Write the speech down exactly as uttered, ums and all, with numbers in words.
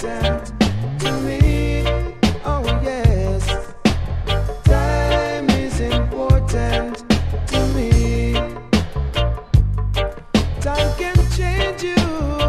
important to me. Oh yes, time is important to me. Time can change you.